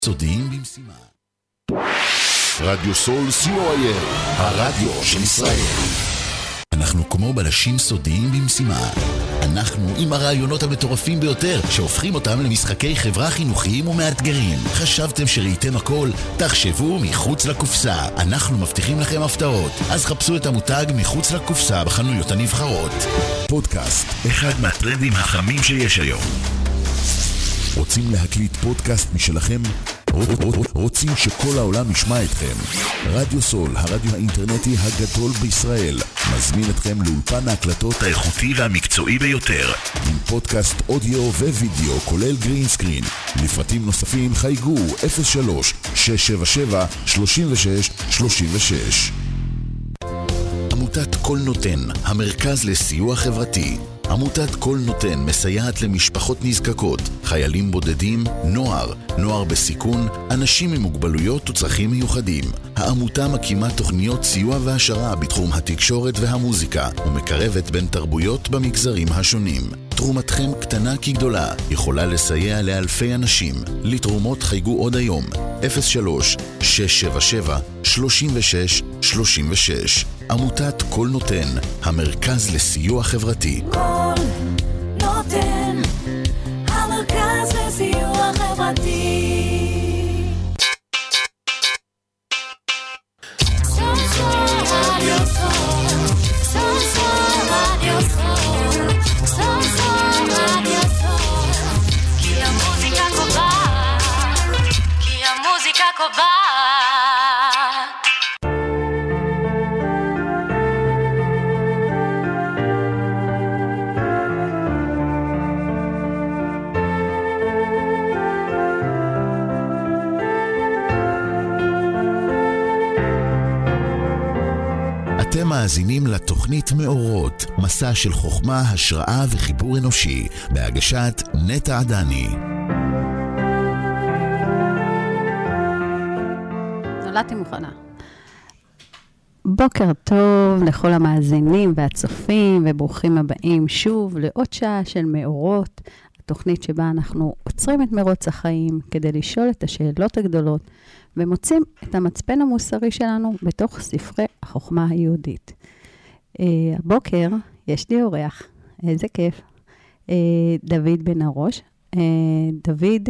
סודיים במשימה. רדיו סול COIL, הרדיו של ישראל. אנחנו כמו בלשים סודיים במשימה. אנחנו עם הרעיונות המטורפים ביותר שהופכים אותם למשחקי חברה חינוכיים ומאתגרים. חשבתם שראיתם הכל? תחשבו מחוץ לקופסה. אנחנו מבטיחים לכם הפתעות. אז חפשו את המותג מחוץ לקופסה בחנויות הנבחרות. פודקאסט, אחד מהטרנדים החמים שיש היום. רוצים להקליט פודקאסט משלכם? רוצים שכל העולם ישמע אתכם? רדיו סול, הרדיו האינטרנטי הגדול בישראל, מזמין אתכם לאולפן ההקלטות האיכותי והמקצועי ביותר, עם פודקאסט אודיו ווידאו כולל גרין סקרין. לפרטים נוספים חייגו 03-677-3636. עמותת כל נותן, המרכז לסיוע חברתי. עמותת כל נותן מסייעת למשפחות נזקקות, חיילים בודדים, נוער בסיכון, אנשים עם מוגבלויות וצרכים מיוחדים. העמותה מקימה תוכניות סיוע והשרה בתחום התקשורת והמוזיקה, ומקרבת בין תרבויות במגזרים השונים. תרומתכם קטנה כגדולה, יכולה לסייע לאלפי אנשים. לתרומות חייגו עוד היום, 03-677-3636. עמותת כל נותן, המרכז לסיוע חברתי. כל נותן, המרכז לסיוע חברתי. אתם מאזינים לתוכנית מאורות, מסע של חוכמה, השראה וחיבור אנושי, בהגשת נטע עדני. נולדתי מוכנה. בוקר טוב לכל המאזינים והצופים, וברוכים הבאים שוב לעוד שעה של מאורות, התוכנית שבה אנחנו עוצרים את מרוץ החיים כדי לשאול את השאלות הגדולות, ומוצאים את המצפן המוסרי שלנו בתוך ספרי החוכמה היהודית. הבוקר יש לי אורח, איזה כיף, דוד בן הראש. דוד,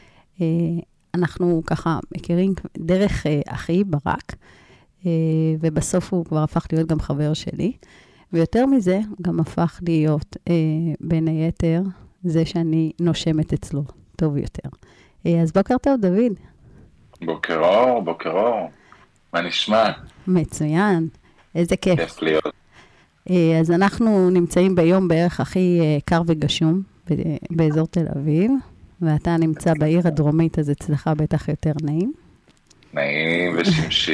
אנחנו ככה מכירים דרך אחי ברק, ובסוף הוא כבר הפך להיות גם חבר שלי, ויותר מזה גם הפך להיות בין היתר זה שאני נושמת אצלו טוב יותר. אז בוקר טוב דוד. בוקר אור. מה נשמע? מצוין, איזה כיף. כיף להיות. אז אנחנו נמצאים ביום בערך הכי קר וגשום באזור תל אביב, ואתה נמצא בעיר הדרומית, אז אצלך בטח יותר נעים. נעים ושמשי.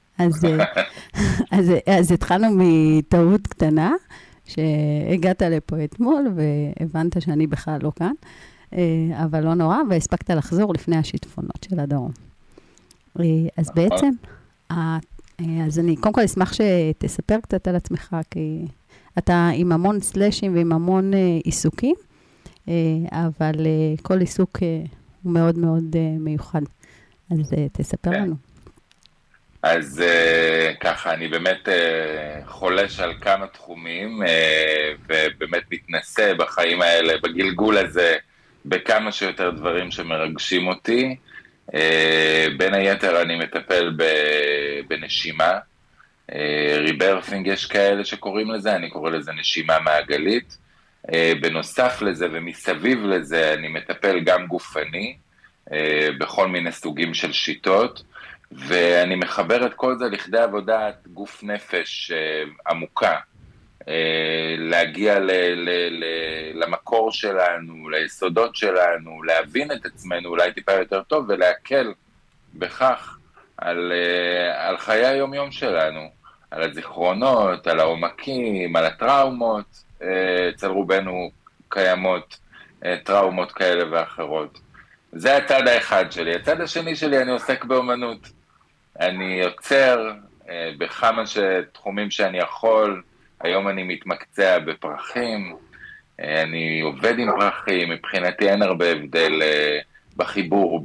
אז התחלנו מטעות קטנה, שהגעת לפה אתמול, והבנת שאני בכלל לא כאן, אבל לא נורא, והספקת לחזור לפני השיטפונות של הדרום. אז בעצם, אז אני קודם כל אשמח שתספר קצת על עצמך, כי אתה עם המון סלשים ועם המון עיסוקים, אבל כל עיסוק הוא מאוד מאוד מיוחד. אז תספר לנו. אז ככה, אני באמת חולש על כמה תחומים, ובאמת מתנסה בחיים האלה, בגלגול הזה, בכמה שיותר דברים שמרגשים אותי. בין היתר אני מטפל בנשימה, ריברפינג יש כאלה שקוראים לזה, אני קורא לזה נשימה מעגלית. בנוסף לזה ומסביב לזה אני מטפל גם גופני, בכל מיני סוגים של שיטות, ואני מחבר את כל זה לכדי עבודת גוף נפש עמוקה, להגיע למקור שלנו, ליסודות שלנו, להבין את עצמנו אולי טיפה יותר טוב, ולהקל בכך על חיי היום-יום שלנו, על הזיכרונות, על העומקים, על הטראומות. אצל רובנו קיימות טראומות כאלה ואחרות. זה הצד האחד שלי. הצד השני שלי, אני עוסק באומנות. אני יוצר בכמה תחומים שאני יכול. היום אני מתמקצע בפרחים, אני עובד עם פרחים, מבחינתי אין הרבה הבדל בחיבור,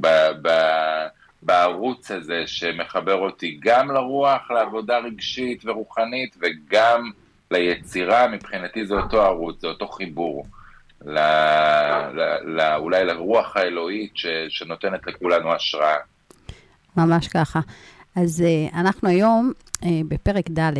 בערוץ הזה שמחבר אותי גם לרוח, לעבודה רגשית ורוחנית, וגם ליצירה. מבחינתי זה אותו ערוץ, זה אותו חיבור, אולי לרוח האלוהית שנותנת לכולנו השראה. ממש ככה. אז אנחנו היום בפרק ד',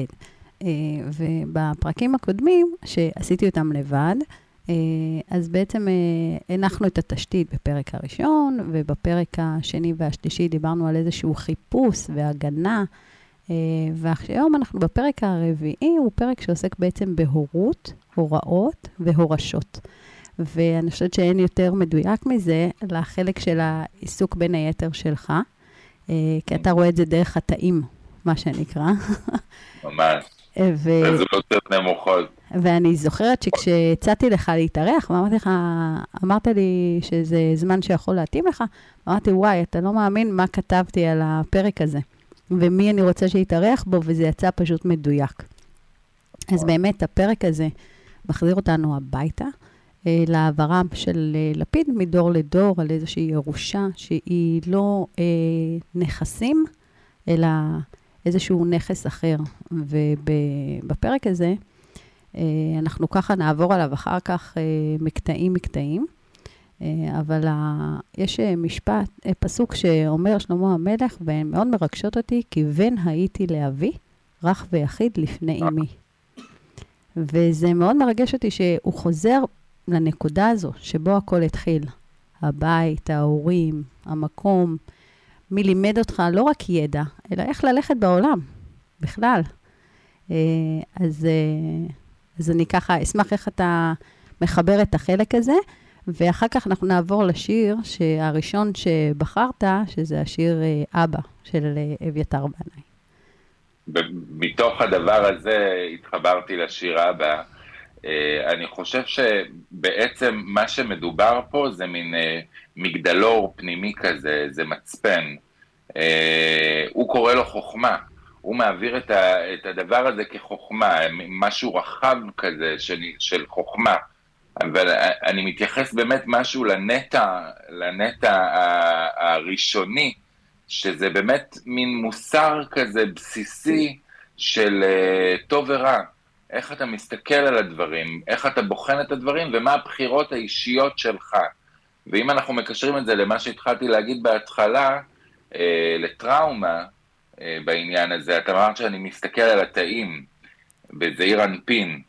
ובפרקים הקודמים שעשיתי אותם לבד, אז בעצם הנחנו את התשתית בפרק הראשון, ובפרק השני והשלישי דיברנו על איזשהו חיפוש והגנה, והיום אנחנו בפרק הרביעי, הוא פרק שעוסק בעצם בהורות, הוראות והורשות. ואני חושבת שאין יותר מדויק מזה לחלק של העיסוק בין היתר שלך, כי אתה רואה את זה דרך התאים, מה שנקרא. ממש. רזולוציות נמוכות. ואני זוכרת שכשהצעתי לך להתארח, אמרת לי שזה זמן שיכול להתאים לך, אמרתי, וואי, אתה לא מאמין מה כתבתי על הפרק הזה, ומי אני רוצה שיתארח בו, וזה יצא פשוט מדויק. אז באמת הפרק הזה מחזיר אותנו הביתה, לעברה של לפיד מדור לדור, על איזושהי ירושה שהיא לא נכסים, אלא איזשהו נכס אחר. ובפרק הזה, אנחנו ככה נעבור עליו אחר כך מקטעים, אבל יש משפט, פסוק שאומר שלמה המלך, והן מאוד מרגשות אותי, כי בן הייתי לאבי, רך ויחיד לפני אמי. וזה מאוד מרגש אותי שהוא חוזר לנקודה הזו, שבו הכל התחיל. הבית, ההורים, המקום, מי לימד אותך לא רק ידע, אלא איך ללכת בעולם, בכלל. אז אני ככה אשמח איך אתה מחבר את החלק הזה, ואחר כך אנחנו נעבור לשיר הראשון שבחרת, שזה השיר אבא של אביתר בנאי. מתוך הדבר הזה התחברתי לשיר אבא. אני חושב שבעצם מה שמדובר פה זה מין מגדלור פנימי כזה, זה מצפן. הוא קורא לו חוכמה, הוא מעביר את הדבר הזה כחוכמה, משהו רחב כזה של חוכמה. אבל אני מתייחס באמת משהו לנטע הראשוני, שזה באמת מין מוסר כזה בסיסי של טוב ורע. איך אתה מסתכל על הדברים, איך אתה בוחן את הדברים, ומה הבחירות האישיות שלך. ואם אנחנו מקשרים את זה למה שהתחלתי להגיד בהתחלה, לטראומה בעניין הזה, אתה אמרת שאני מסתכל על התאים, בזעיר אנפין,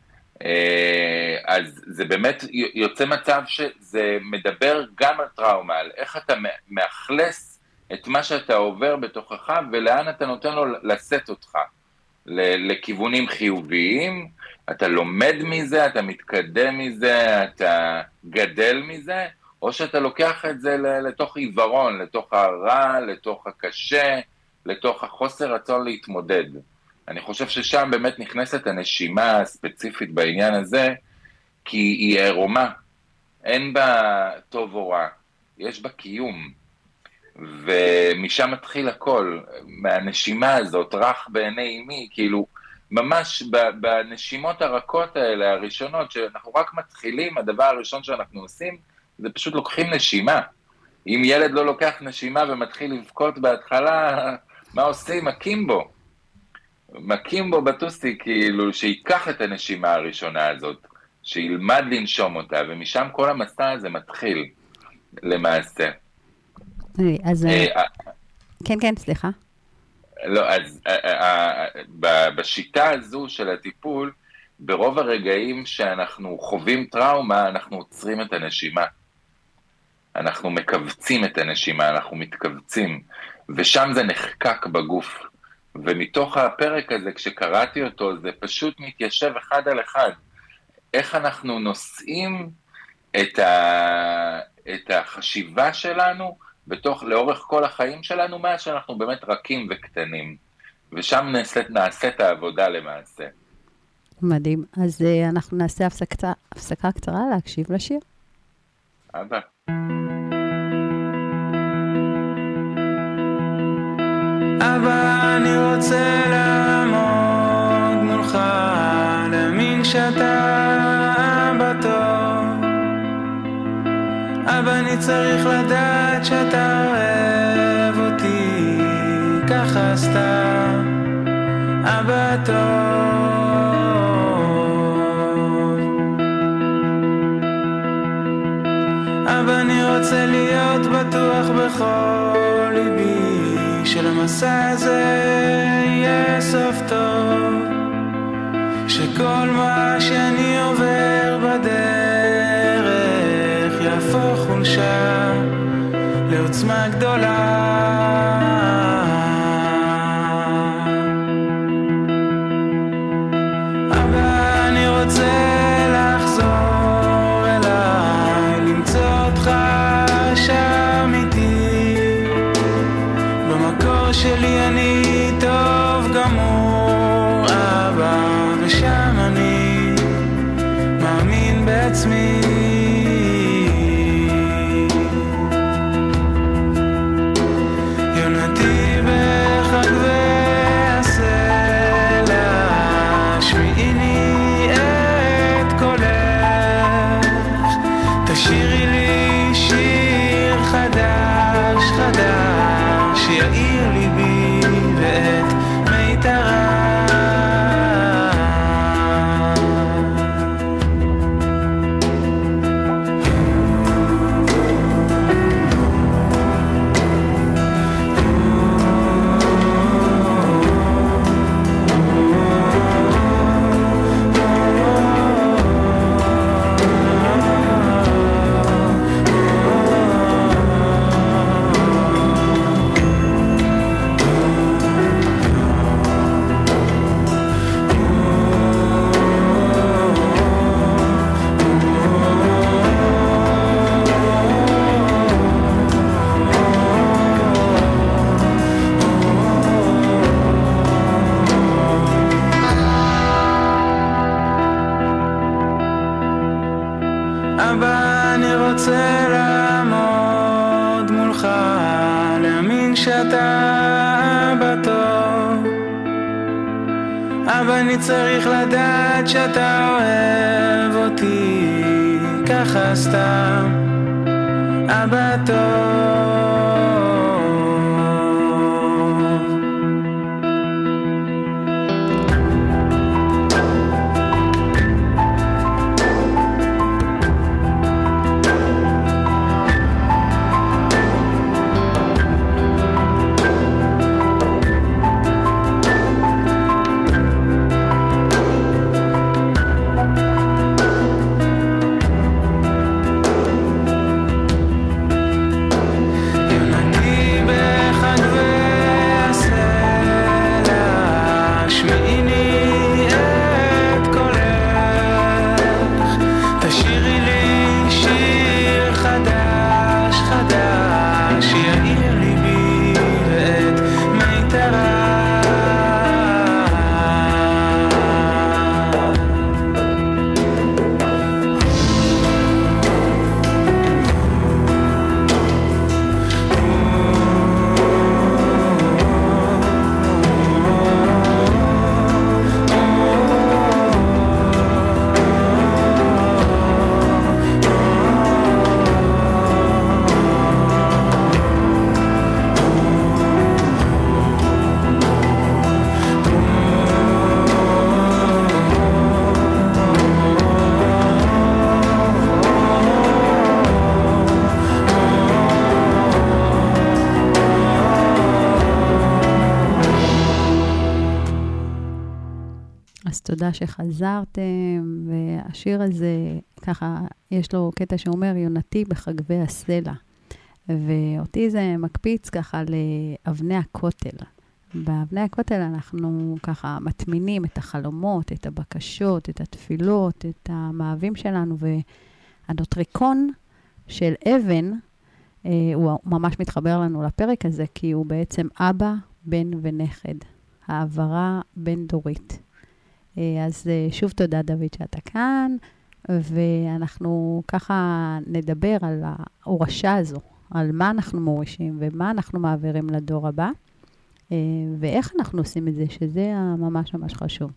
אז זה באמת יוצא מצב שזה מדבר גם על טראומה, על איך אתה מאכלס את מה שאתה עובר בתוכך, ולאן אתה נותן לו לשאת אותך. לכיוונים חיוביים, אתה לומד מזה, אתה מתקדם מזה, אתה גדל מזה, או שאתה לוקח את זה לתוך עיוורון, לתוך הרע, לתוך הקשה, לתוך החוסר רצון להתמודד. אני חושב ששם באמת נכנסת הנשימה הספציפית בעניין הזה, כי היא עירומה, אין בה טוב או רע, יש בה קיום. ומשם מתחיל הכל, מהנשימה הזאת, רך בעיני אמי, כאילו, ממש בנשימות הרכות האלה, הראשונות, שאנחנו רק מתחילים, הדבר הראשון שאנחנו עושים, זה פשוט לוקחים נשימה. אם ילד לא לוקח נשימה ומתחיל לבכות בהתחלה, מה עושים? מכים בו בטוסי, כאילו, שיקח את הנשימה הראשונה הזאת, שילמד לנשום אותה, ומשם כל המסע הזה מתחיל, למעשה. אז כן, סליחה. לא, אז בשיטה הזו של הטיפול, ברוב הרגעים שאנחנו חווים טראומה, אנחנו עוצרים את הנשימה. אנחנו מקבצים את הנשימה, אנחנו מתכווצים, ושם זה נחקק בגוף. ומתוך הפרק הזה, כשקראתי אותו, זה פשוט מתיישב אחד על אחד. איך אנחנו נושאים את החשיבה שלנו, לאורך כל החיים שלנו, מה שאנחנו באמת רכים וקטנים. ושם נעשית העבודה למעשה. מדהים. אז אנחנו נעשה הפסקה קצרה להקשיב לשיר. אבא. אבא, אני רוצה לעמוד מולך, להאמין שאתה אבא טוב. אבא, אני צריך לדעת שאתה אוהב אותי ככה סתם, אבא טוב. אבא אני רוצה להיות בטוח בכל ליבי שלמסע הזה יהיה סוף טוב, שכל מה שאני עובר בדרך יהפוך חולשה לעוצמה גדולה. אבא אני רוצה לחזור אליי, למצוא אותך שם איתי, במקור שלי אני טוב גמור אבא, ושם אני מאמין בעצמי. יונתי בחגבי הסלע, שמיעיני את קולך, תשירי לי שיר חדש חדש, שיעיר ליבי ואת מיתרה. אבא אני רוצה לעמוד מולך, להאמין שאתה אבא טוב. אבא אני צריך לדעת שאתה אוהב אותי ככה סתם, אבא טוב. תודה שחזרתם, והשיר הזה, ככה, יש לו קטע שאומר, יונתי בחגבי הסלע. ואותי זה מקפיץ ככה לאבני הכותל. באבני הכותל אנחנו ככה מטמינים את החלומות, את הבקשות, את התפילות, את המאהבים שלנו, והנוטריקון של אבן, הוא ממש מתחבר לנו לפרק הזה, כי הוא בעצם אבא, בן ונכד. העברה בין דורית. אז שוב תודה דוד שאתה כאן, ואנחנו ככה נדבר על ההורשה הזו, על מה אנחנו מורישים ומה אנחנו מעבירים לדור הבא, ואיך אנחנו עושים את זה, שזה ממש ממש חשוב.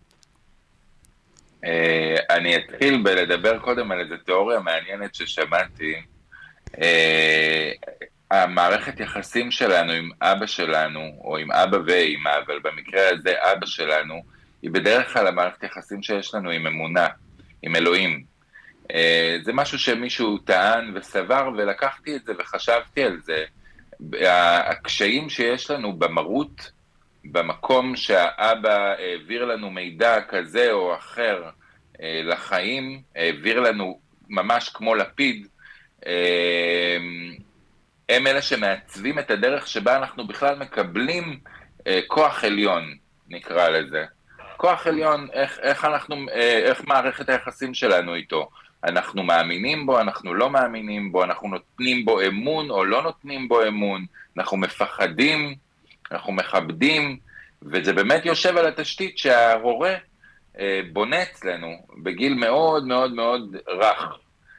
אני אתחיל בלדבר קודם על איזו תיאוריה מעניינת ששמעתי, המערכת יחסים שלנו עם אבא שלנו, או עם אבא ואמא, אבל במקרה הזה אבא שלנו, היא בדרך כלל המערכת יחסים שיש לנו עם אמונה, עם אלוהים. זה משהו שמישהו טען וסבר, ולקחתי את זה וחשבתי על זה. הקשיים שיש לנו במרות, במקום שהאבא העביר לנו מידע כזה או אחר לחיים, העביר לנו ממש כמו לפיד, הם אלה שמעצבים את הדרך שבה אנחנו בכלל מקבלים כוח עליון, נקרא לזה. כוח עליון, איך מערכת היחסים שלנו איתו. אנחנו מאמינים בו, אנחנו לא מאמינים בו, אנחנו נותנים בו אמון או לא נותנים בו אמון, אנחנו מפחדים, אנחנו מכבדים, וזה באמת יושב על התשתית שההורה בונה אצלנו בגיל מאוד מאוד מאוד רך.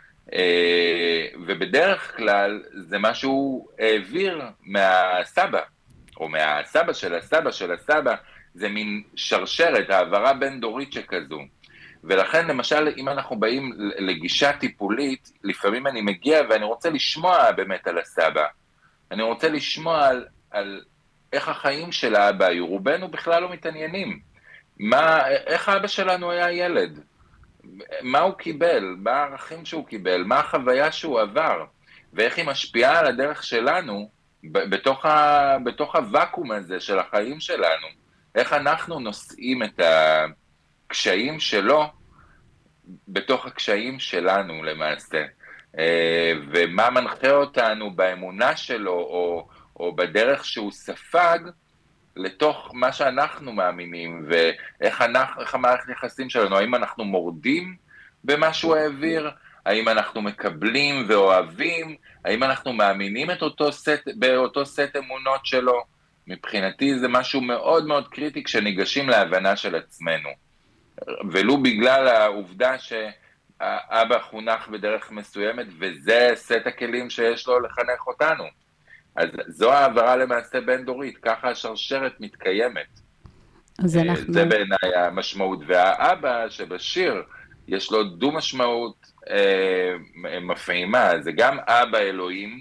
ובדרך כלל זה משהו העביר מהסבא, או מהסבא של הסבא של הסבא, זה מין שרשרת, העברה בין דורית שכזו. ולכן למשל אם אנחנו באים לגישה טיפולית, לפעמים אני מגיע ואני רוצה לשמוע באמת על הסבא, אני רוצה לשמוע על איך החיים של האבא היו, רובנו בכלל לא מתעניינים, איך האבא שלנו היה ילד, מה הוא קיבל, מה הערכים שהוא קיבל, מה החוויה שהוא עבר, ואיך היא משפיעה על הדרך שלנו, בתוך הוואקום הזה של החיים שלנו, איך אנחנו נושאים את הקשיים שלו, בתוך הקשיים שלנו למעשה, ומה מנחה אותנו באמונה שלו, או בדרך שהוא ספג, לתוך מה שאנחנו מאמינים, ואיך המערכת יחסים שלנו, האם אנחנו מורדים במה שהוא העביר, האם אנחנו מקבלים ואוהבים, האם אנחנו מאמינים באותו סט אמונות שלו. מבחינתי זה משהו מאוד מאוד קריטי כשניגשים להבנה של עצמנו. ולו בגלל העובדה שהאבא חונך בדרך מסוימת, וזה סט הכלים שיש לו לחנך אותנו. אז זו העברה למעשה בין דורית, ככה השרשרת מתקיימת. זה בעיניי המשמעות. והאבא שבשיר יש לו דו משמעות מפעימה, זה גם אבא אלוהים,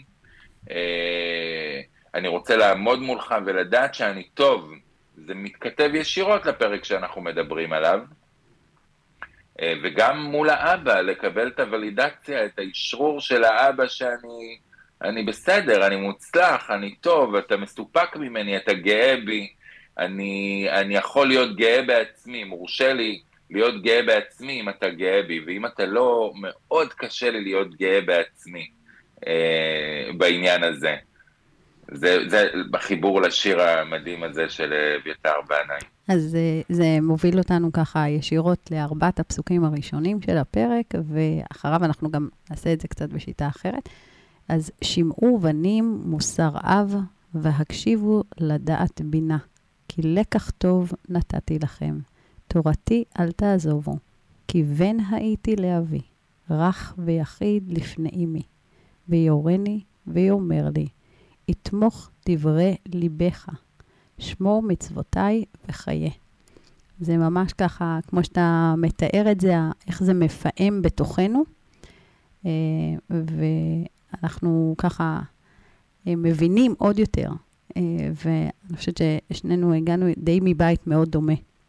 אני רוצה לעמוד מולך ולדעת שאני טוב, זה מתכתב ישירות לפרק שאנחנו מדברים עליו, וגם מול האבא לקבל את הוולידציה, את האישרור של האבא שאני בסדר, אני מוצלח, אני טוב, אתה מסופק ממני, אתה גאה בי, אני יכול להיות גאה בעצמי, מורשה לי להיות גאה בעצמי אם אתה גאה בי, ואם אתה לא, מאוד קשה לי להיות גאה בעצמי בעניין הזה. זה בחיבור לשיר המדהים הזה של אביתר בנאי. אז זה מוביל אותנו ככה ישירות לארבעת הפסוקים הראשונים של הפרק, ואחריו אנחנו גם נעשה את זה קצת בשיטה אחרת. אז שמעו בנים מוסר אב, והקשיבו לדעת בינה, כי לקח טוב נתתי לכם. תורתי אל תעזובו, כי בן הייתי לאבי, רך ויחיד לפני אמי, ויורני ויאמר לי, יתמוך דברי ליבך, שמור מצוותיי וחיה. זה ממש ככה, כמו שאתה מתאר את זה, איך זה מפעם בתוכנו, ואנחנו ככה מבינים עוד יותר, ואני חושבת ששנינו הגענו די מבית מאוד דומה.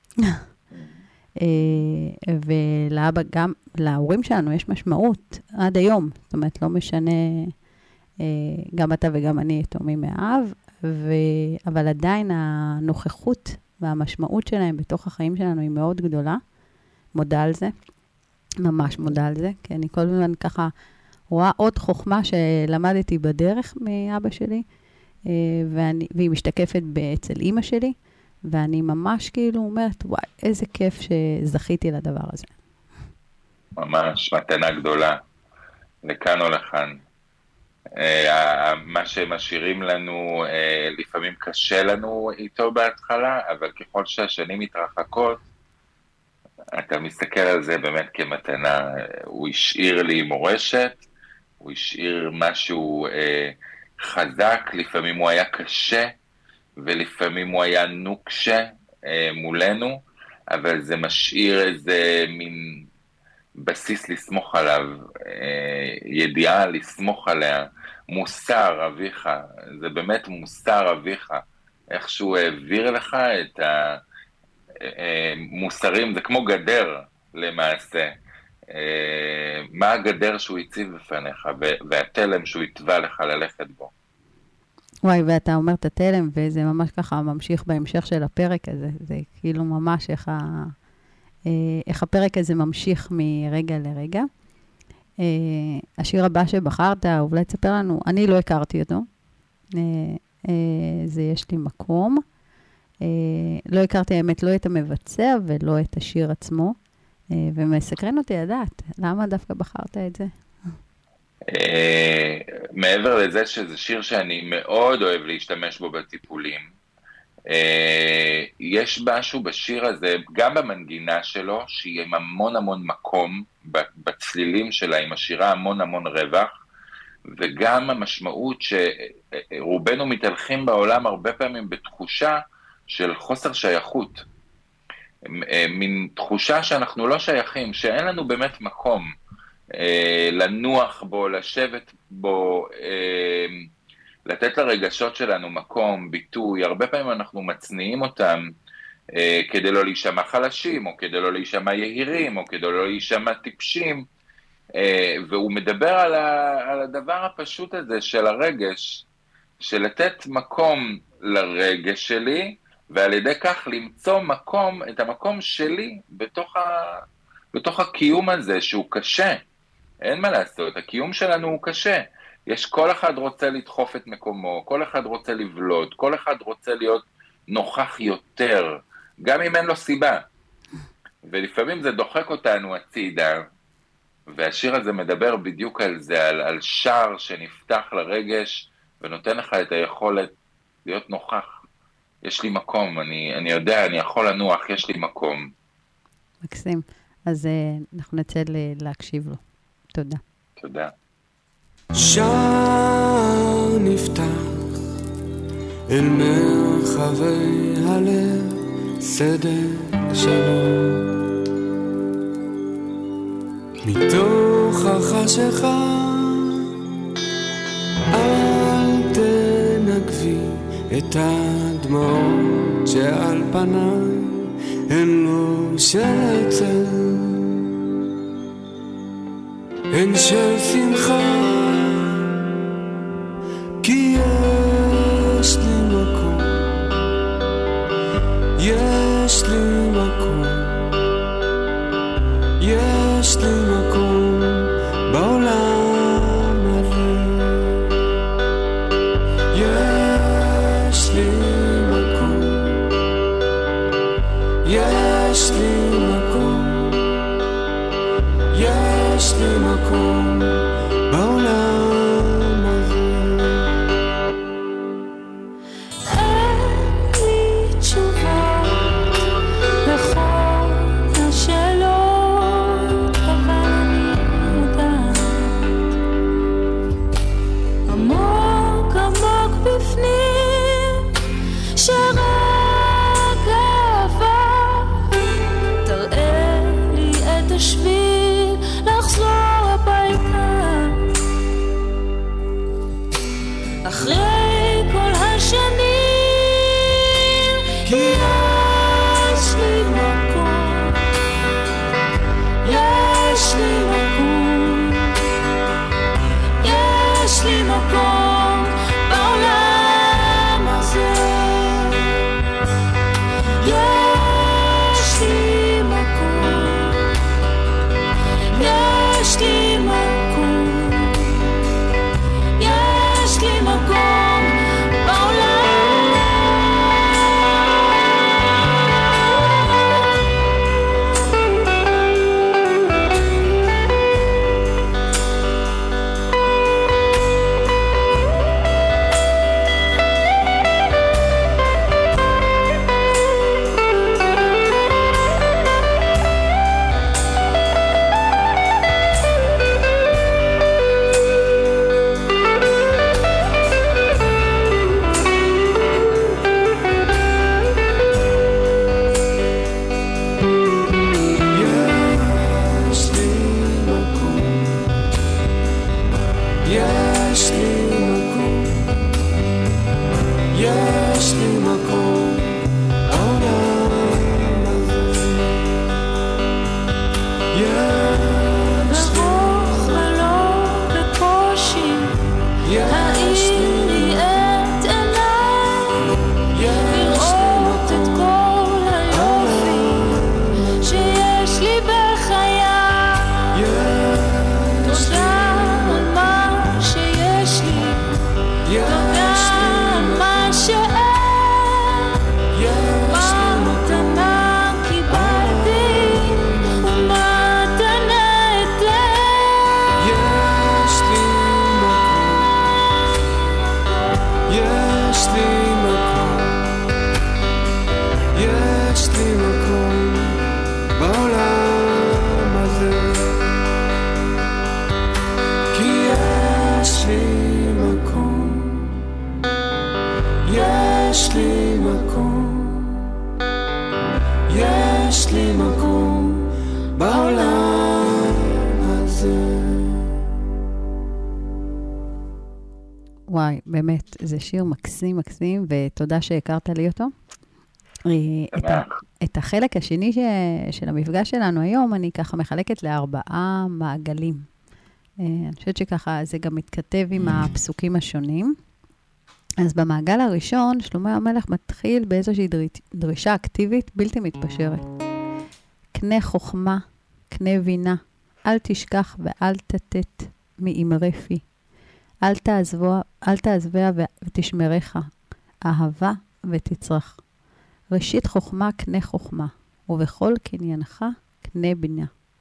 ולאבא, גם להורים שלנו יש משמעות עד היום, זאת אומרת לא משנה, גם אתה וגם אני יתומים מאב, אבל עדיין הנוכחות והמשמעות שלהם בתוך החיים שלנו היא מאוד גדולה. מודה על זה, ממש מודה על זה, כי אני כל הזמן ככה רואה עוד חוכמה שלמדתי בדרך מאבא שלי, והיא משתקפת אצל אמא שלי, ואני ממש כאילו אומרת, וואי, איזה כיף שזכיתי לדבר הזה. ממש מתנה גדולה, לכאן או לכאן. מה שמשאירים לנו, לפעמים קשה לנו איתו בהתחלה, אבל ככל שהשנים מתרחקות, אתה מסתכל על זה באמת כמתנה. הוא השאיר לי מורשת, הוא השאיר משהו חזק, לפעמים הוא היה קשה, ולפעמים הוא היה נוקשה מולנו, אבל זה משאיר איזה מין בסיס לסמוך עליו, ידיעה לסמוך עליה, מוסר אביך, זה באמת מוסר אביך, איך שהוא העביר לך את המוסרים, זה כמו גדר למעשה, מה הגדר שהוא הציב בפניך, והתלם שהוא התווה לך ללכת בו. וואי, ואתה אומר את התלם, וזה ממש ככה ממשיך בהמשך של הפרק הזה, זה כאילו ממש איך הפרק הזה ממשיך מרגע לרגע. השיר הבא שבחרת, אולי תספר לנו, אני לא הכרתי אותו, זה יש לי מקום, לא הכרתי האמת לא את המבצע ולא את השיר עצמו, ומסקרן אותי לדעת, למה דווקא בחרת את זה? מעבר לזה שזה שיר שאני מאוד אוהב להשתמש בו בטיפולים, יש משהו בשיר הזה, גם במנגינה שלו, שהיא עם המון המון מקום, בצלילים שלה, עם השירה המון המון רווח, וגם המשמעות שרובנו מתהלכים בעולם הרבה פעמים בתחושה של חוסר שייכות, מין תחושה שאנחנו לא שייכים, שאין לנו באמת מקום לנוח בו, לשבת בו, לתת לרגשות שלנו מקום, ביטוי, הרבה פעמים אנחנו מצניעים אותם כדי לא להישמע חלשים, או כדי לא להישמע יהירים, או כדי לא להישמע טיפשים, והוא מדבר על הדבר הפשוט הזה של הרגש, של לתת מקום לרגש שלי, ועל ידי כך למצוא מקום, את המקום שלי בתוך הקיום הזה שהוא קשה. אין מה לעשות, הקיום שלנו הוא קשה. כל אחד רוצה לדחוף את מקומו, כל אחד רוצה לבלוט, כל אחד רוצה להיות נוכח יותר, גם אם אין לו סיבה. ולפעמים זה דוחק אותנו הצידה, והשיר הזה מדבר בדיוק על זה, על שער שנפתח לרגש, ונותן לך את היכולת להיות נוכח. יש לי מקום, אני יודע, אני יכול לנוח, יש לי מקום. מקסים. אז אנחנו נצא להקשיב לו. תודה. תודה. שער נפתח אל מרחבי הלב, סדק שלום מתוך החשיכה, אל תנגבי את הדמעות שעל פניי, הן לא של עצב, הן של שמחה, כי יש לי מקום, יש לי מקום, יש לי מקום בעולם הזה, יש לי מקום, יש לי מקום, יש לי מקום בעולם הזה. אין לי תשובה לכל השאלות, אבל אני יודעת עמוק עמוק בפנים שרק אהבה תראה לי את השביל לחזור הביתה אחרי כל השנים, כי יש לי מקום, יש לי מקום, יש לי מקום בעולם הזה, יש לי מקום, יש לי מקום, יש לי מקום בעולם. וואי, באמת, זה שיר מקסים, מקסים, ותודה שהכרת לי אותו. את החלק השני של המפגש שלנו היום, אני ככה מחלקת ל4 מעגלים. אני חושבת שככה זה גם מתכתב עם הפסוקים השונים. אז במעגל הראשון, שלמה המלך מתחיל באיזושהי דרישה אקטיבית בלתי מתפשרת. קנה חוכמה, קנה בינה, אל תשכח ואל תתת מאמרי פי. אל תעזביה ותשמרך, אהבה ותצרח. ראשית חוכמה קנה חוכמה, ובכל קניינך קנה בינה.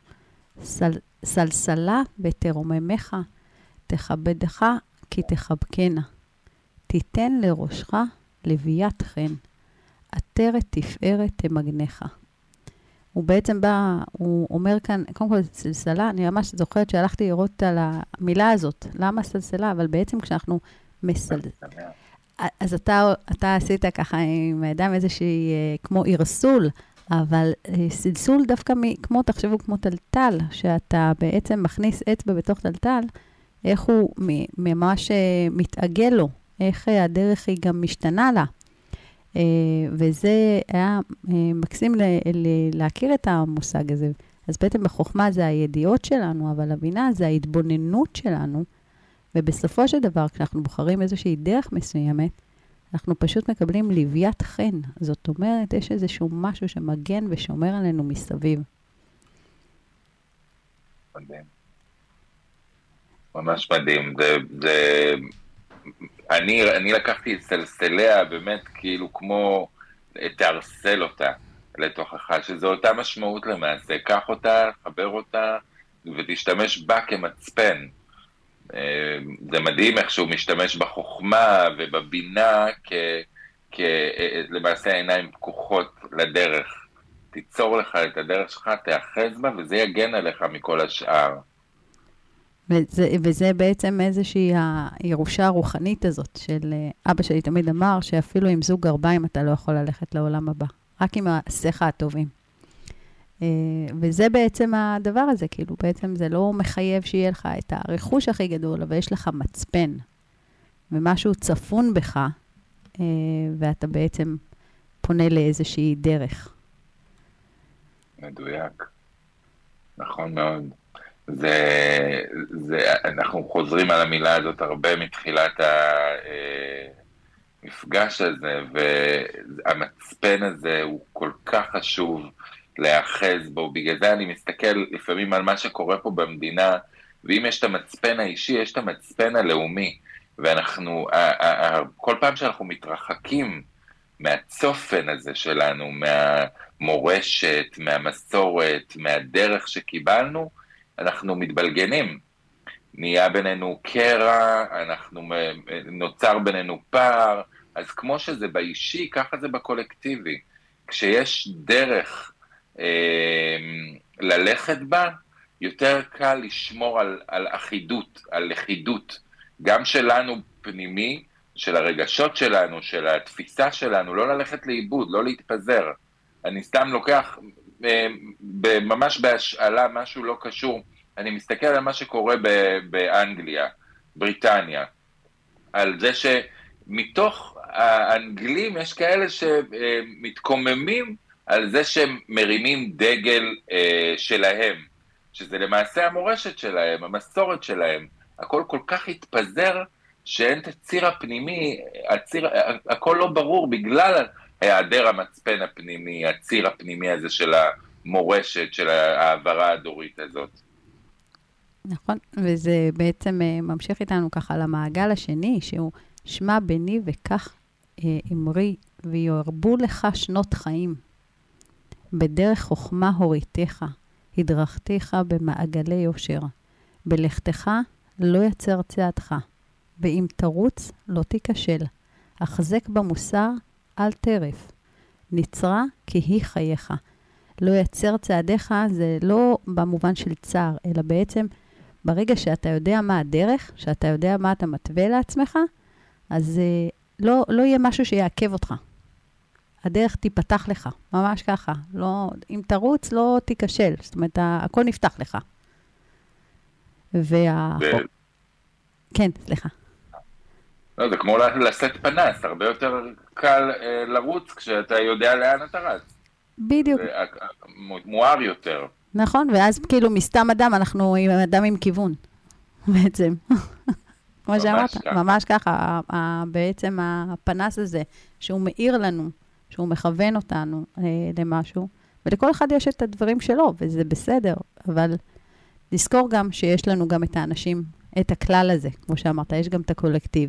סלסלה ותרוממך, תכבדך כי תחבקנה. תיתן לראשך לביית חן, עטרת תפארת תמגנך. הוא בעצם בא, הוא אומר כאן, קודם כל סלסלה, אני ממש זוכרת שהלכתי לראות על המילה הזאת, למה סלסלה? אבל בעצם כשאנחנו אז אתה עשית ככה עם הידיים איזושהי, כמו ערסול, אבל סלסול דווקא כמו, תחשבו כמו טלטל, שאתה בעצם מכניס אצבע בתוך טלטל, איך הוא ממש מתעגל לו, איך הדרך היא גם משתנה לה. וזה היה מקסים להכיר את המושג הזה. אז בעצם בחוכמה זה הידיעות שלנו, אבל הבינה זה ההתבוננות שלנו, ובסופו של דבר, כשאנחנו בוחרים איזושהי דרך מסוימת, אנחנו פשוט מקבלים לביית חן. זאת אומרת, יש איזשהו משהו שמגן ושומר עלינו מסביב. מדהים. ממש מדהים. אני לקחתי את סלסליה באמת כאילו כמו תארסל אותה לתוכך, שזו אותה משמעות למעשה. קח אותה, חבר אותה ותשתמש בה כמצפן. זה מדהים איך שהוא משתמש בחוכמה ובבינה למעשה העיניים פקוחות לדרך. תיצור לך את הדרך שלך, תאחז בה וזה יגן עליך מכל השאר. וזה בעצם איזושהי הירושה הרוחנית הזאת של אבא שלי תמיד אמר שאפילו עם זוג גרביים אתה לא יכול ללכת לעולם הבא, רק עם השיח הטובים. וזה בעצם הדבר הזה, כאילו בעצם זה לא מחייב שיהיה לך את הרכוש הכי גדול, אבל יש לך מצפן, ומשהו צפון בך, ואתה בעצם פונה לאיזושהי דרך. מדויק. נכון מאוד. אנחנו חוזרים על המילה הזאת הרבה מתחילת המפגש הזה, והמצפן הזה הוא כל כך חשוב להאחז בו. בגלל זה אני מסתכל לפעמים על מה שקורה פה במדינה, ואם יש את המצפן האישי, יש את המצפן הלאומי, ואנחנו, כל פעם שאנחנו מתרחקים מהצופן הזה שלנו, מהמורשת, מהמסורת, מהדרך שקיבלנו, אנחנו מתבלגנים. נהיה בינינו קרע, נוצר בינינו פער, אז כמו שזה באישי, ככה זה בקולקטיבי. כשיש דרך ללכת בה, יותר קל לשמור על אחידות, על לכידות, גם שלנו פנימי, של הרגשות שלנו, של התפיסה שלנו, לא ללכת לאיבוד, לא להתפזר. אני סתם לוקח ממש בהשאלה משהו לא קשור, אני מסתכל על מה שקורה באנגליה, בריטניה, על זה שמתוך האנגלים יש כאלה שמתקוממים על זה שהם מרימים דגל שלהם, שזה למעשה המורשת שלהם, המסורת שלהם, הכל כל כך התפזר שאין את הציר הפנימי, הכל לא ברור בגלל היעדר המצפן הפנימי, הציר הפנימי הזה של המורשת, של העברה הדורית הזאת. נכון, וזה בעצם ממשיך איתנו ככה למעגל השני, שהוא שמע בני וכך אמרי, ויורבו לך שנות חיים. בדרך חוכמה הוריתך, הדרכתך במעגלי יושר. בלכתך לא יצר צעדך, ואם תרוץ לא תיכשל. החזק במוסר אל טרף. נצרה כי היא חייך. לא יצר צעדיך זה לא במובן של צער, אלא בעצם ברגע שאתה יודע מה הדרך, שאתה יודע מה אתה מתווה לעצמך, אז לא יהיה משהו שיעכב אותך. הדרך תיפתח לך, ממש ככה. לא, אם תרוץ לא תיכשל, זאת אומרת, הכל נפתח לך. כן, סליחה. לא, זה כמו לשאת פנס, הרבה יותר קל לרוץ כשאתה יודע לאן אתה רץ. בדיוק. זה מואר יותר. נכון, ואז כאילו מסתם אדם, אנחנו עם אדם עם כיוון, בעצם. כמו שאמרת, ממש ככה, בעצם הפנס הזה, שהוא מאיר לנו, שהוא מכוון אותנו למשהו, ולכל אחד יש את הדברים שלו, וזה בסדר, אבל לזכור גם שיש לנו גם את האנשים, את הכלל הזה, כמו שאמרת, יש גם את הקולקטיב.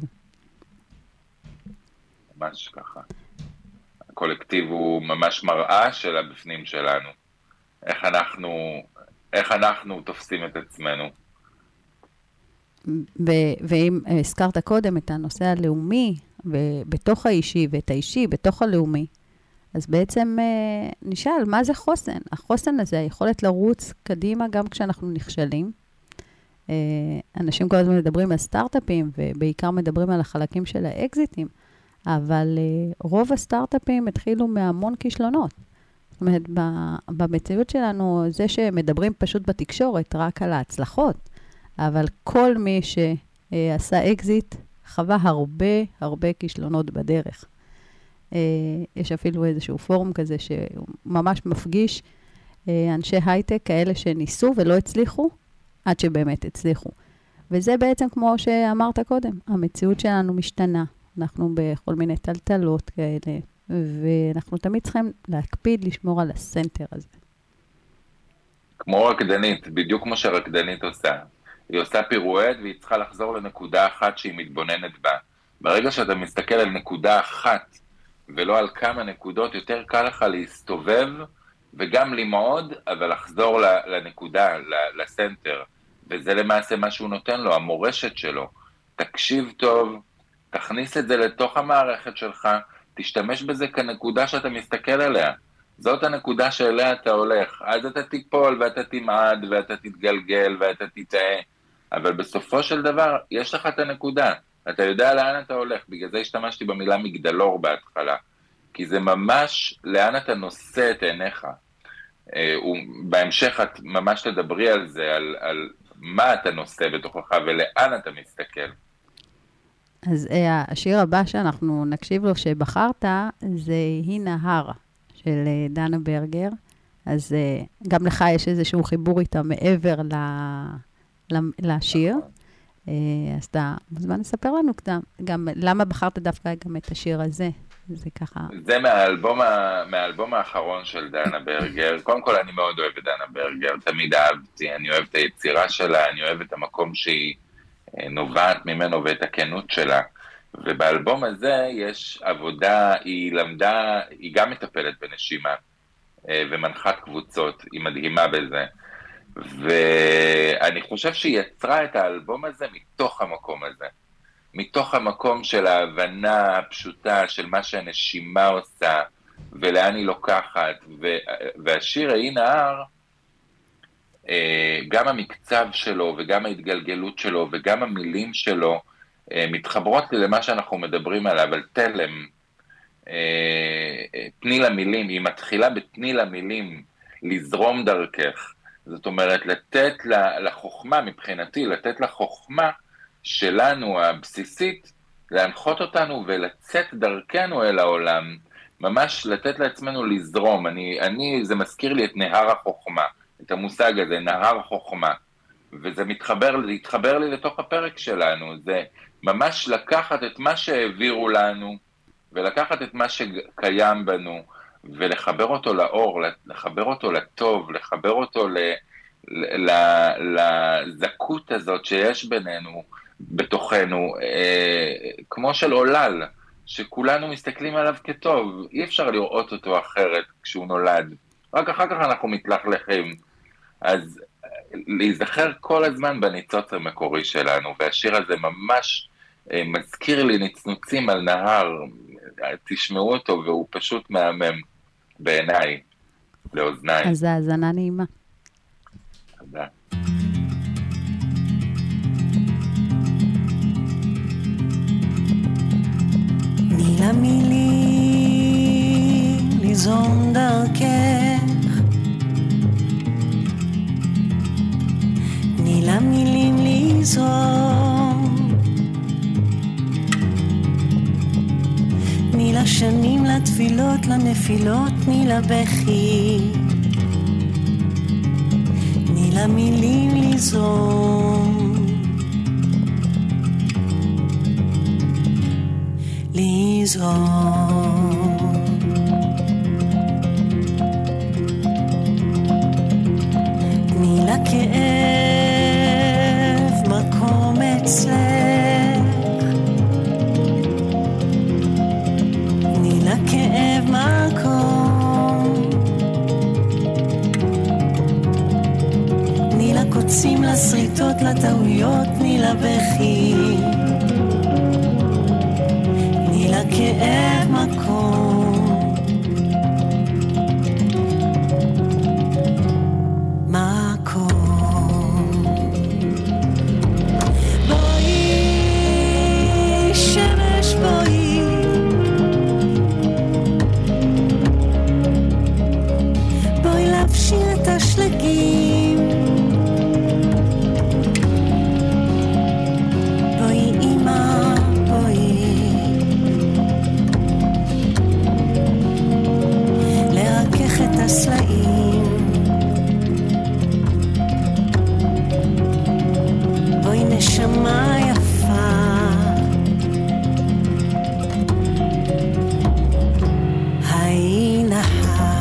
ממש ככה. הקולקטיב הוא ממש מראה של הבפנים שלנו. איך אנחנו תופסים את עצמנו. ואם הזכרת קודם את הנושא הלאומי, בתוך האישי ואת האישי בתוך הלאומי, אז בעצם נשאל, מה זה חוסן? החוסן הזה, היכולת לרוץ קדימה גם כשאנחנו נכשלים. אנשים כל הזמן מדברים על סטארט-אפים, ובעיקר מדברים על החלקים של האקזיטים, אבל רוב הסטארט-אפים התחילו מהמון כישלונות. זאת אומרת, במציאות שלנו, זה שמדברים פשוט בתקשורת רק על ההצלחות, אבל כל מי שעשה אקזיט חווה הרבה כישלונות בדרך. יש אפילו איזשהו פורום כזה שממש מפגיש אנשי הייטק, כאלה שניסו ולא הצליחו, עד שבאמת הצליחו. וזה בעצם כמו שאמרת קודם, המציאות שלנו משתנה. אנחנו בכל מיני טלטלות כאלה, ואנחנו תמיד צריכים להקפיד לשמור על הסנטר הזה. כמו רקדנית, בדיוק כמו שרקדנית עושה. היא עושה פירואט והיא צריכה לחזור לנקודה אחת שהיא מתבוננת בה. ברגע שאתה מסתכל על נקודה אחת, ולא על כמה נקודות, יותר קל לך להסתובב, וגם למעוד, אבל לחזור לנקודה, לסנטר. וזה למעשה מה שהוא נותן לו, המורשת שלו. תקשיב טוב, תכניס את זה לתוך המערכת שלך, תשתמש בזה כנקודה שאתה מסתכל עליה. זאת הנקודה שאליה אתה הולך. אז אתה תיפול ואתה תמעד ואתה תתגלגל ואתה תטעה. אבל בסופו של דבר, יש לך את הנקודה. אתה יודע לאן אתה הולך. בגלל זה השתמשתי במילה מגדלור בהתחלה. כי זה ממש לאן אתה נושא את עיניך. בהמשך את ממש תדברי על זה, על מה אתה נושא בתוכך ולאן אתה מסתכל. אז השיר הבא שאנחנו נקשיב לו שבחרת, זה היא נהר של דנה ברגר. אז גם לך יש איזשהו חיבור איתה מעבר לשיר. אז אתה מוזמן לספר לנו גם למה בחרת דווקא גם את השיר הזה. זה ככה. זה מהאלבום האחרון של דנה ברגר. קודם כל אני מאוד אוהב את דנה ברגר, תמיד אהבתי, אני אוהב את היצירה שלה, אני אוהב את המקום שהיא נובעת ממנו ואת הכנות שלה. ובאלבום הזה יש עבודה, היא למדה, היא גם מטפלת בנשימה ומנחת קבוצות, היא מדהימה בזה. ואני חושב שהיא יצרה את האלבום הזה מתוך המקום הזה. מתוך המקום של ההבנה הפשוטה של מה שהנשימה עושה ולאן היא לוקחת. והשיר היא נהר, גם המקצב שלו וגם ההתגלגלות שלו וגם המילים שלו מתחברות למה שאנחנו מדברים עליו, על תלם. תני למילים, היא מתחילה בתני למילים, לזרום דרכך. זאת אומרת, לתת לחוכמה, מבחינתי, לתת לחוכמה שלנו הבסיסית, להנחות אותנו ולצאת דרכנו אל העולם, ממש לתת לעצמנו לזרום. זה מזכיר לי את נהר החוכמה, את המושג הזה, נהר חוכמה. וזה מתחבר לי לתוך הפרק שלנו, זה ממש לקחת את מה שהעבירו לנו, ולקחת את מה שקיים בנו, ולחבר אותו לאור, לחבר אותו לטוב, לחבר אותו לזכות הזאת שיש בינינו, בתוכנו, כמו של עולל, שכולנו מסתכלים עליו כטוב, אי אפשר לראות אותו אחרת כשהוא נולד, רק אחר כך אנחנו מתלכלכים. אז להיזכר כל הזמן בניצוץ המקורי שלנו, והשיר הזה ממש מזכיר לי נצנוצים על נהר, תשמעו אותו והוא פשוט מהמם בעיניי, לאוזניים. אז האזנה נעימה. תודה. תני למילים לזרום דרכך, תני למילים לזרום, לפנים, לתפילות, לנפילות, תני לבכי, תני למילים לזרום, לזרום. תני לכאב מקום אצלך, תני לכאב מקום, תני לקוצים, לסריטות, לטעויות, תני לבכי, תני לכאב מקום, השלגים, בואי אמא, בואי לרכך את הסלעים, בואי נשמה יפה, היי נהר,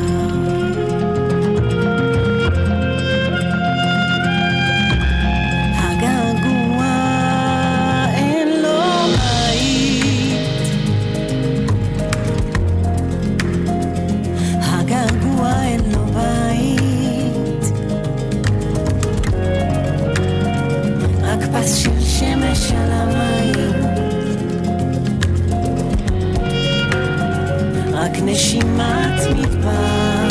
של שמש על המים, רק נשימת מדבר,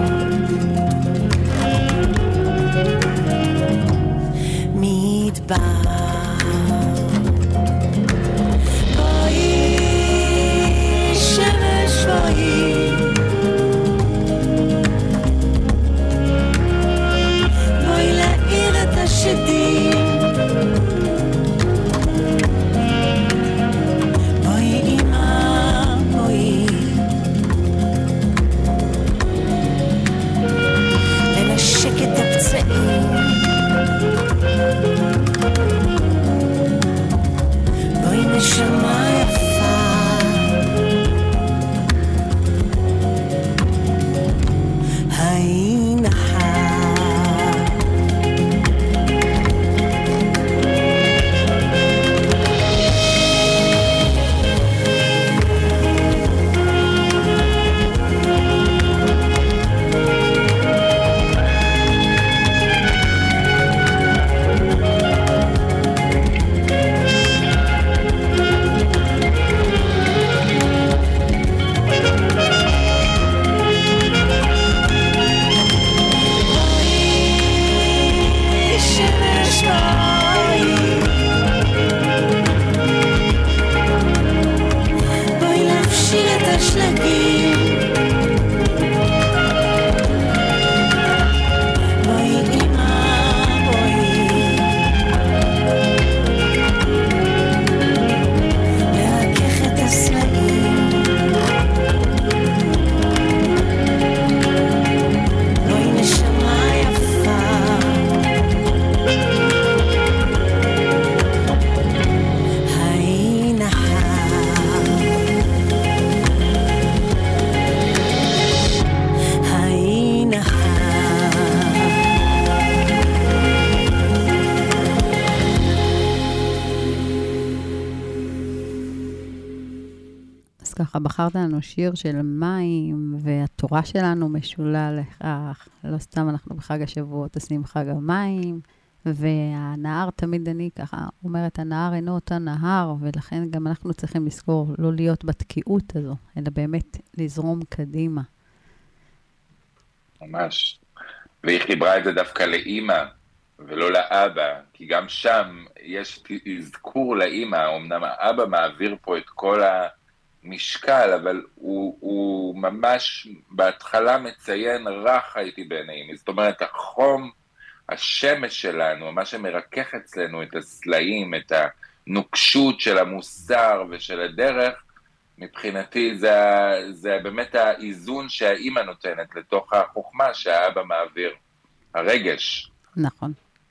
מדבר. בואי שמש בואי, בואי להאיר את השדים, את הפצעים, בואי נשמה יפה, היי נחר, ככה בחרת לנו שיר של מים, והתורה שלנו משולה לכך. לא סתם אנחנו בחג השבועות עושים חג המים, והנהר תמיד אני ככה אומרת, הנהר אינו אותה נהר, ולכן גם אנחנו צריכים לזכור לא להיות בתקיעות הזו, אלא באמת לזרום קדימה. ממש. והיא חיברה את זה דווקא לאמא, ולא לאבא, כי גם שם יש אזכור לאמא, אמנם האבא מעביר פה את כל המשקל, אבל הוא ממש בהתחלה מציין רך הייתי בעיני, זאת אומרת החום, השמש שלנו, מה שמרכך אצלנו את הסלעים, את הנוקשות של המוסר ושל הדרך, מבחינתי זה באמת האיזון שהאימא נותנת לתוך החוכמה שהאבא מעביר, הרגש. נכון.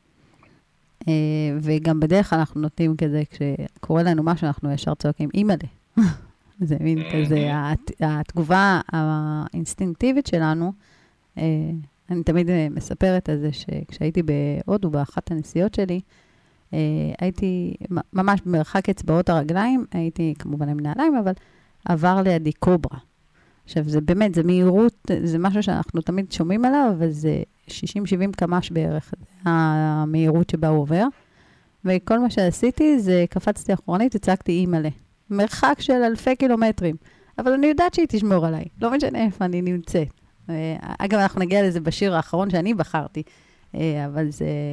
וגם בדרך כלל אנחנו נותנים כזה, כשקורה לנו משהו, אנחנו ישר צועקים, אימא'לה. זה מין כזה, התגובה האינסטינקטיבית שלנו, אני תמיד מספרת על זה שכשהייתי בהודו, באחת הנסיעות שלי, הייתי ממש במרחק אצבעות הרגליים, הייתי כמובן עם נעליים, אבל עבר לידי קוברה. עכשיו, זה באמת, זה מהירות, זה משהו שאנחנו תמיד שומעים עליו, אבל זה 60-70 קמ"ש בערך, המהירות שבה הוא עובר. וכל מה שעשיתי זה קפצתי אחורנית, הצגתי אימא'לה. מרחק של אלפי קילומטרים. אבל אני יודעת שהיא תשמור עליי. לא משנה איפה אני נמצאת. אגב, אנחנו נגיע לזה בשיר האחרון שאני בחרתי, אבל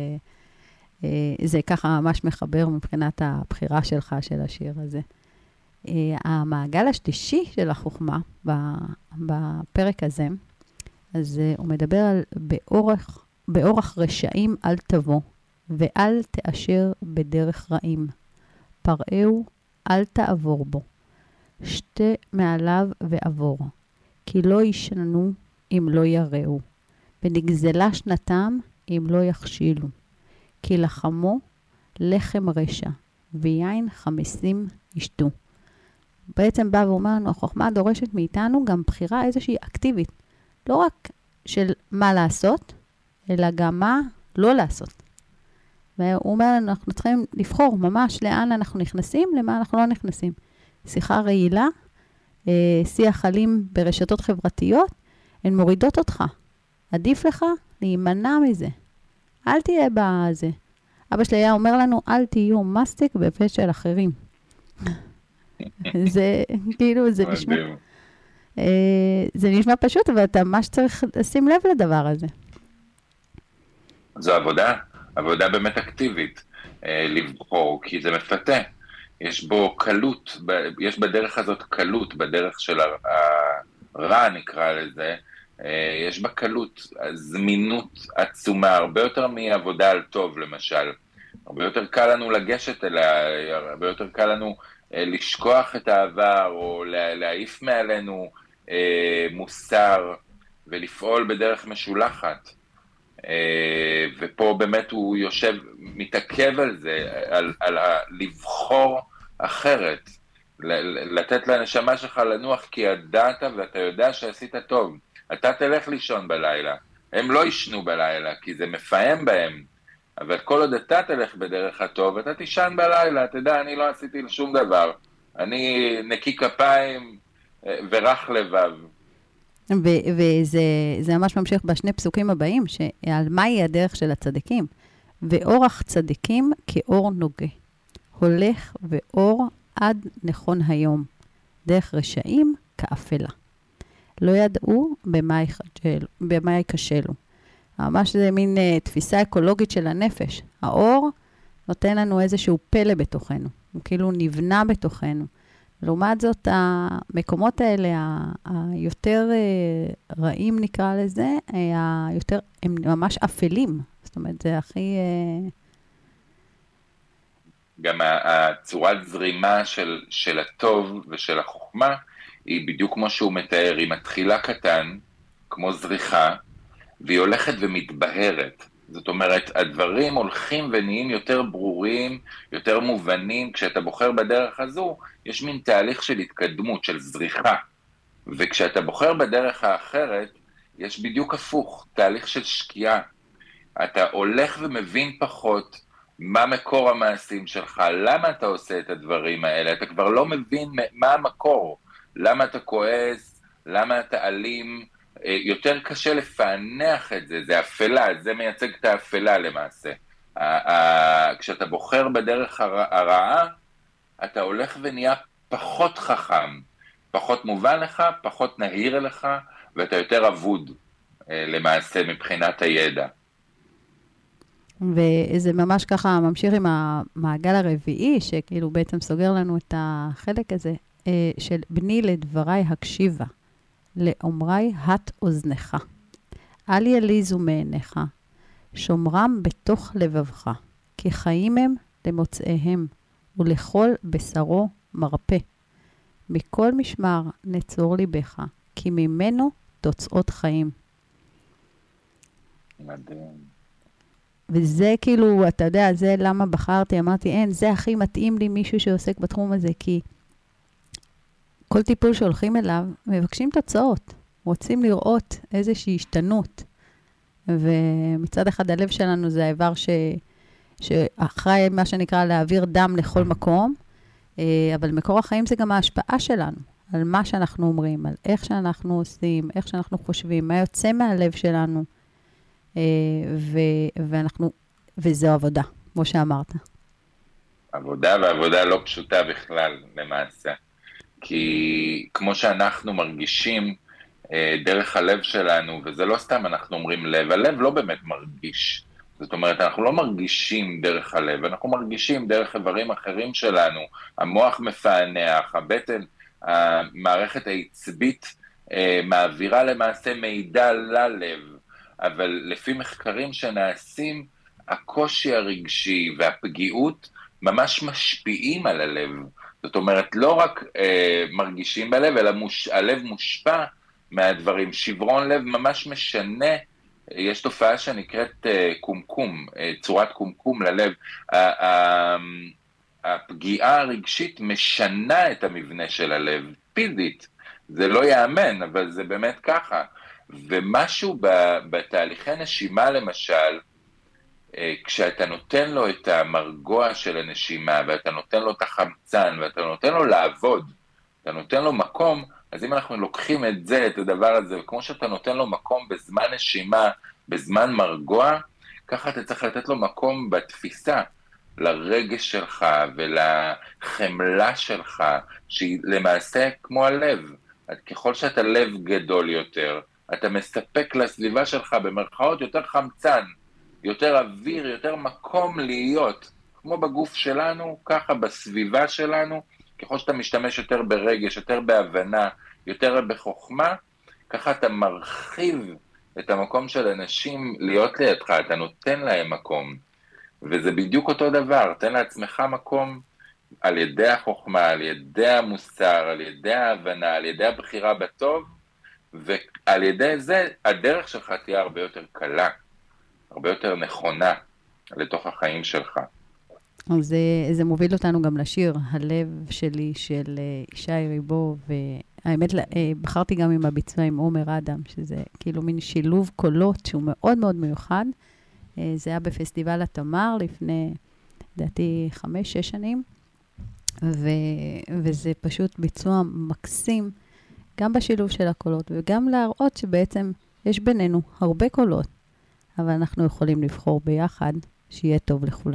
זה ככה ממש מחבר מבחינת הבחירה שלך של השיר הזה. המעגל השלישי של החוכמה בפרק הזה, אז הוא מדבר על באורח רשעים אל תבוא, ואל תאשר בדרך רעים. פראהו אל תעבור בו. שתה מעליו ועבור. כי לא ישנו אם לא יראו. ונגזלה שנתם אם לא יכשילו. כי לחמו לחם רשע, ויין חמסים ישתו. בעצם בא ואומר לנו, החוכמה דורשת מאיתנו גם בחירה איזושהי אקטיבית. לא רק של מה לעשות, אלא גם מה לא לעשות. והוא אומר לנו, אנחנו צריכים לבחור ממש לאן אנחנו נכנסים, למה אנחנו לא נכנסים. שיחה רעילה, שיח אלים ברשתות חברתיות, הן מורידות אותך. עדיף לך להימנע מזה. אל תהיה בזה. אבא שלי היה אומר לנו, אל תהיו מסטיק בפה של אחרים. זה כאילו, זה נשמע פשוט, אבל אתה ממש צריך לשים לב לדבר הזה. זו עבודה באמת אקטיבית, לבחור, כי זה מפתה. יש בו קלות, יש בדרך הזאת קלות, בדרך של הרע נקרא לזה, יש בה קלות, זמינות עצומה, הרבה יותר מעבודה על טוב למשל. הרבה יותר קל לנו לגשת אליה, הרבה יותר קל לנו לשכוח את העבר, או להעיף מעלינו מוסר, ולפעול בדרך משולחת. ופה באמת הוא יושב, מתעכב על זה, על לבחור אחרת, לתת לנשמה שלך לנוח, כי ידעת ואתה יודע שעשית טוב. אתה תלך לישון בלילה, הם לא ישנו בלילה, כי זה מפעם בהם, אבל כל עוד אתה תלך בדרך הטוב, אתה תישן בלילה, אתה יודע, אני לא עשיתי שום דבר, אני נקי כפיים ורח לבב. וזה ממש ממשיך בשני פסוקים הבאים, שעל מהי הדרך של הצדיקים. ואורח צדיקים כאור נוגה, הולך ואור עד נכון היום, דרך רשעים כאפלה. לא ידעו במה יקשלו. ממש זה מין תפיסה אקולוגית של הנפש. האור נותן לנו איזשהו פלא בתוכנו, הוא כאילו נבנה בתוכנו. לעומת זאת, המקומות האלה, היותר רעים נקרא לזה, הם ממש אפלים. זאת אומרת, זה הכי... גם הצורת זרימה של הטוב ושל החוכמה, היא בדיוק כמו שהוא מתאר, היא מתחילה קטן, כמו זריחה, והיא הולכת ומתבהרת. זאת אומרת, הדברים הולכים ונהיים יותר ברורים, יותר מובנים. כשאתה בוחר בדרך הזו, יש מין תהליך של התקדמות, של זריחה. וכשאתה בוחר בדרך האחרת, יש בדיוק הפוך, תהליך של שקיעה. אתה הולך ומבין פחות מה מקור המעשים שלך, למה אתה עושה את הדברים האלה, אתה כבר לא מבין מה המקור, למה אתה כועס, למה אתה אלים, יותר קשה לפענח את זה, זה אפלה, זה מייצג את האפלה למעשה. כשאתה בוחר בדרך הרעה, אתה הולך ונהיה פחות חכם, פחות מובן לך, פחות נהיר לך, ואתה יותר אבוד למעשה מבחינת הידע. וזה ממש ככה ממשיך עם המעגל הרביעי, שכאילו בעצם סוגר לנו את החלק הזה, של בני לדבריי הקשיבה, לאומרי הת אוזנך. אל יליזו מעיניך, שומרם בתוך לבבך, כי חיים הם למוצאיהם, ולכל בשרו מרפא. מכל משמר נצור ליבך, כי ממנו תוצאות חיים. מדהים. וזה כאילו, אתה יודע, זה למה בחרתי, אמרתי, אין, זה הכי מתאים לי מישהו שעוסק בתחום הזה, כי כל טיפול שהולכים אליו, מבקשים תוצאות, רוצים לראות איזושהי השתנות. ומצד אחד הלב שלנו זה האיבר שאחראי מה שנקרא להעביר דם לכל מקום, אבל מקור החיים זה גם ההשפעה שלנו, על מה שאנחנו אומרים, על איך שאנחנו עושים, איך שאנחנו חושבים, מה יוצא מהלב שלנו, וזו עבודה, כמו שאמרת. עבודה, ועבודה לא פשוטה בכלל, למעשה. כי כמו שאנחנו מרגישים דרך הלב שלנו, וזה לא סתם אנחנו אומרים לב, הלב לא באמת מרגיש. זאת אומרת, אנחנו לא מרגישים דרך הלב, אנחנו מרגישים דרך איברים אחרים שלנו. המוח מפענח, הבטן, המערכת העצבית מעבירה למעשה מידע ללב. אבל לפי מחקרים שנעשים, הקושי הרגשי והפגיעות ממש משפיעים על הלב. זאת אומרת, לא רק מרגישים בלב, אלא הלב מושפע מהדברים. שברון לב ממש משנה, יש תופעה שנקראת קומקום, צורת קומקום ללב. הפגיעה הרגשית משנה את המבנה של הלב, פיזית. זה לא יאמן, אבל זה באמת ככה. ומשהו בתהליכי נשימה למשל, כשאתה נותן לו את המרגוע של הנשימה, ואתה נותן לו את החמצן, ואתה נותן לו לעבוד, אתה נותן לו מקום, אז אם אנחנו לוקחים את זה, את הדבר הזה, וכמו שאתה נותן לו מקום בזמן נשימה, בזמן מרגוע, ככה אתה צריך לתת לו מקום בתפיסה, לרגש שלך ולחמלה שלך, שהיא למעשה כמו הלב. ככל שאתה לב גדול יותר, אתה מספק לסביבה שלך במרכאות יותר חמצן, יותר אוויר, יותר מקום להיות. כמו בגוף שלנו, ככה בסביבה שלנו, ככל שאתה משתמש יותר ברגש, יותר בהבנה, יותר בחוכמה, ככה אתה מרחיב את המקום של אנשים להיות לידך, אתה נותן להם מקום. וזה בדיוק אותו דבר, תן לעצמך מקום על ידי החוכמה, על ידי המוסר, על ידי ההבנה, על ידי הבחירה בטוב, ועל ידי זה הדרך שלך תהיה הרבה יותר קלה, הרבה יותר נכונה לתוך החיים שלך. אז זה מוביל אותנו גם לשיר, הלב שלי של ישי ריבו, והאמת בחרתי גם עם הביצוע עם עומר אדם, שזה כאילו מין שילוב קולות שהוא מאוד מאוד מיוחד. זה היה בפסטיבל התמר לפני, לדעתי, 5-6 שנים, וזה פשוט ביצוע מקסים, גם בשילוב של הקולות, וגם להראות שבעצם יש בינינו הרבה קולות, אבל אנחנו יכולים לבחור ביחד שיהיה טוב לכולם.